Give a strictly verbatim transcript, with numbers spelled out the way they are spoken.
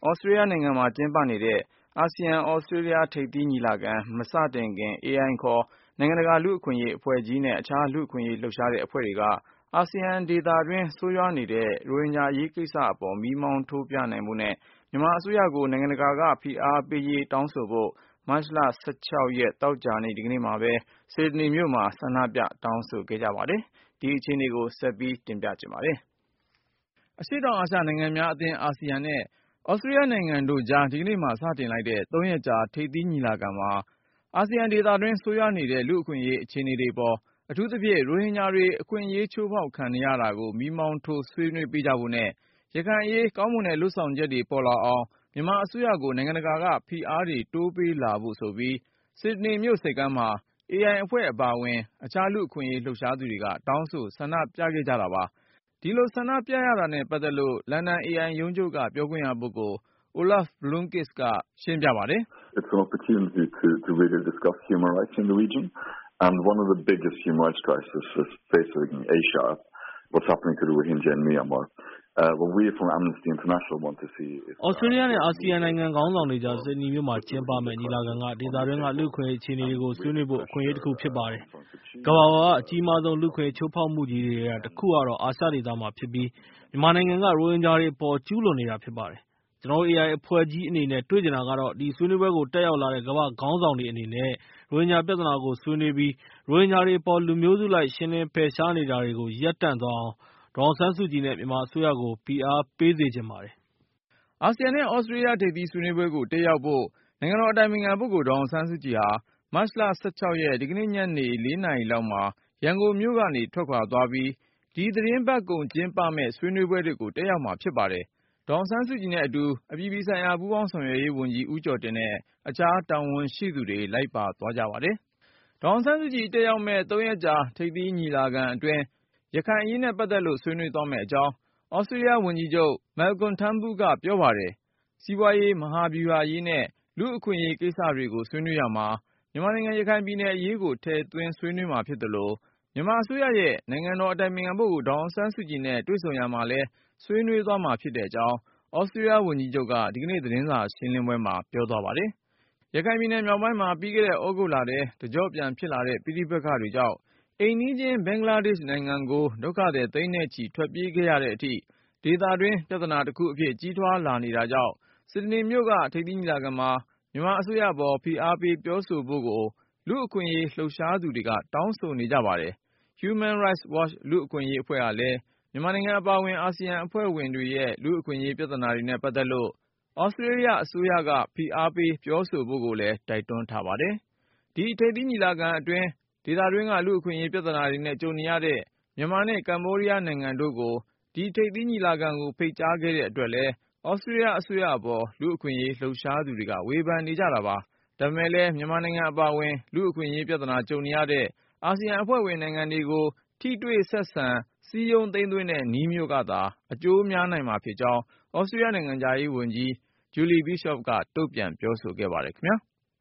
ဩစတြေးလျနိုင်ငံမှာကျင်းပနေတဲ့အာဆီယံ-ဩစတြေးလျထိပ်သီးညီလာခံမစတင်ခင် အေအိုင် ခေါ်နိုင်ငံတကာလူ့အခွင့်အရေးအဖွဲ့ကြီးနဲ့အခြားလူ့အခွင့်အရေးလှုပ်ရှားတဲ့အဖွဲ့တွေက အာဆီယံဒေသတွင်းဆိုးရွားနေတဲ့ရိုဟင်ဂျာအရေးကိစ္စအပေါ်မီးမောင်းထိုးပြနိုင်ဖို့နဲ့မြန်မာအစိုးရကိုနိုင်ငံတကာကဖိအားပေးရေးတောင်းဆိုဖို့ မတ်လ ၁၆ ရက်သောကြာနေ့ ဒီကနေ့မှာပဲ ဆစ်ဒနီမြို့မှာဆန္ဒပြတောင်းဆိုခဲ့ကြပါတယ်။ ဒီအခြေအနေကို ကိုဉာဏ်ဝင်းအောင်က တင်ပြထားပါတယ်။ အရှေ့တောင်အာရှနိုင်ငံများအသင်း အာဆီယံနဲ့ဩစတြေးလျနိုင်ငံတို့ကြား ဒီကနေ့မှာစတင်လိုက်တဲ့ သုံးရက်ကြာထိပ်သီးညီလာခံမှာ အာဆီယံဒေသတွင်းဆိုးရွားနေတဲ့လူ့အခွင့်အရေးအခြေအနေတွေအပေါ် အထူးသဖြင့် ရိုဟင်ဂျာတွေအခွင့်အရေးချိုးဖေါက်ခံနေရတာကို မီးမောင်းထိုးဆွေးနွေးပေးကြဖို့နဲ့ ရခိုင်အရေးကောင်းမွန်တဲ့လုပ်ဆောင်ချက်တွေပေါ်လာအောင် မြန်မာအစိုးရကိုနိုင်ငံတကာက ဖိအားတွေတိုးပေးလာဖို့ဆိုပြီး ဆစ်ဒနီမြို့ဆိပ်ကမ်းမှာ အေအိုင်အဖွဲ့အပါအဝင် အခြားလူ့အခွင့်အရေးလှုပ်ရှားသူတွေက တောင်းဆိုဆန္ဒပြခဲ့ကြတာပါ။ ဒီလိုဆန္ဒပြရတာနဲ့ပတ်သက်လို့ လန်ဒန် အေအိုင် ရုံးချုပ်က ပြောခွင့်ရပုဂ္ဂိုလ် Olaf Blomqvist ကရှင်းပြပါတယ်။ “အာဆီယံနဲ့အာဆီယံနိုင်ငံခေါင်းဆောင်တွေကြား ဆစ်ဒနီမြို့မှာကျင်းပမယ့်ညီလာခံက ဒေသတွင်းကလူ့အခွင့်အရေးအခြေအနေတွေကိုဆွေးနွေးဖို့ အခွင့်အရေးတခုဖြစ်ပါတယ်။ ကမ္ဘာပေါ်ကအကြီးမားဆုံးလူ့အခွင့်အရေးချိုးဖောက်မှုကြီးတွေထဲကတခုကတော့ အာရှဒေသမှာဖြစ်ပြီး မြန်မာနိုင်ငံက ရိုဟင်ဂျာတွေအပေါ်ကျူးလွန်နေတာဖြစ်ပါတယ်။ ကျနော်တို့ အေအိုင်အဖွဲ့ကြီးအနေနဲ့တွေ့ချင်တာကတော့ ဒီဆွေးနွေးပွဲကိုတက်ရောက်လာတဲ့ ကမ္ဘာ့ခေါင်းဆောင်တွေအနေနဲ့ ရိုဟင်ဂျာပြဿနာကိုဆွေးနွေးပြီး ရိုဟင်ဂျာတွေအပေါ် လူမျိုးစုလိုက်ရှင်းလင်းဖယ်ရှားနေတာတွေကို ရပ်တန့်သွားအောင် ဒေါ်အောင်ဆန်းစုကြည်နဲ့ မြန်မာအစိုးရကို ဖိအားပေးစေချင်ပါတယ်။ ” အာဆီယံနဲ့ဩစတြေးလျထိပ်သီးဆွေးနွေးပွဲကိုတက်ရောက်ဖို့ နိုင်ငံတော်အတိုင်ပင်ခံပုဂ္ဂိုလ်ဒေါ်အောင်ဆန်းစုကြည်ဟာ မတ်လ ၁၆ ရက် ဒီကနေ့ညနေ ၄ နာရီလောက်မှာ ရန်ကုန်မြို့ကနေထွက်ခွာသွားပြီး ဒီသီတင်းပတ်ကုန်ကျင်းပမယ့်ဆွေးနွေးပွဲတွေကို တက်ရောက်မှာဖြစ်ပါတယ်။ ဒေါ်အောင်ဆန်းစုကြည်နဲ့အတူ အပြည်ပြည်ဆိုင်ရာပူးပေါင်းဆောင်ရွက်ရေးဝန်ကြီး ဦးကျော်တင်နဲ့ အခြားတာဝန်ရှိသူတွေလိုက်ပါသွားကြပါတယ်။ ဒေါ်အောင်ဆန်းစုကြည်တက်ရောက်မယ့် သုံးရက်ကြာထိပ်သီးညီလာခံအတွင်း ရခိုင်အရေးနဲ့ပတ်သက်လို့ဆွေးနွေးသွားမယ့်အကြောင်း သြစတြေးလျဝန်ကြီးချုပ် Malcolm Turnbull ကပြောပါတယ်။ စီးပွားရေး၊ မဟာဗျူဟာရေးနဲ့ လူ့အခွင့်အရေးကိစ္စတွေကိုဆွေးနွေးရာမှာ မြန်မာနိုင်ငံရခိုင်ပြည်နယ်အရေးကိုထည့်သွင်းဆွေးနွေးမှာဖြစ်သလို မြန်မာအစိုးရရဲ့ နိုင်ငံတော်အတိုင်ပင်ခံပုဂ္ဂိုလ်ဒေါ်အောင်ဆန်းစုကြည်နဲ့တွေ့ဆုံရာမှာလည်း ဆွေးနွေးသွားမှာဖြစ်တဲ့အကြောင်း သြစတြေးလျဝန်ကြီးချုပ်က ဒီကနေ့သတင်းစာရှင်းလင်းပွဲမှာပြောသွားပါတယ်။ ရခိုင်ပြည်နယ်မြောက်ပိုင်းမှာ ပြီးခဲ့တဲ့သြဂုတ်လထဲ တကျော့ပြန်ဖြစ်လာတဲ့ပဋိပက္ခတွေကြောင့် အိမ်နီးချင်းဘင်္ဂလားဒေ့ရှ်နိုင်ငံကို ဒုက္ခသည်သိန်းနဲ့ချီထွက်ပြေးခဲ့ရတဲ့အထိ ဒေသတွင်းပြဿနာတခုအဖြစ်ကြီးထွားလာနေတာကြောင့် ဆစ်ဒနီမြို့ကထိပ်သီးညီလာခံမှာ မြန်မာအစိုးရအပေါ်ဖိအားပေးပြောဆိုဖို့ကို လူ့အခွင့်အရေးလှုပ်ရှားသူတွေက တောင်းဆိုနေကြပါတယ်။ Human Rights Watch လူ့အခွင့်အရေးအဖွဲ့ကလည်း မြန်မာနိုင်ငံအပါအဝင် အာဆီယံအဖွဲ့ဝင်တွေရဲ့ လူ့အခွင့်အရေးပြဿနာတွေနဲ့ပတ်သက်လို့ သြစတြေးလျအစိုးရက ဖိအားပေးပြောဆိုဖို့ကိုလည်း တိုက်တွန်းထားပါတယ်။ ဒီထိပ်သီးညီလာခံအတွင်း ဒေသတွင်းက လူ့အခွင့်အရေးပြဿနာတွေနဲ့ကြုံနေရတဲ့ မြန်မာနဲ့ကမ္ဘောဒီးယားနိုင်ငံတို့ကို ဒီထိပ်သီးညီလာခံကိုဖိတ်ကြားခဲ့တဲ့အတွက်လည်း သြစတြေးလျအစိုးရအပေါ် လူ့အခွင့်အရေးလှုပ်ရှားသူတွေက ဝေဖန်နေကြတာပါ။ ဒါပေမဲ့လည်း မြန်မာနိုင်ငံအပါအဝင် လူ့အခွင့်အရေးပြဿနာကြုံနေရတဲ့ အာဆီယံအဖွဲ့ဝင်နိုင်ငံတွေကို ထိတွေ့ဆက်ဆံစည်းရုံးသိမ်းသွင်းတဲ့နည်းမျိုးကသာ အကျိုးများနိုင်မှာဖြစ်ကြောင်း သြစတြေးလျနိုင်ငံခြားရေးဝန်ကြီး Julie Bishop ကတုန့်ပြန်ပြောဆိုခဲ့ပါတယ်ခင်ဗျာ။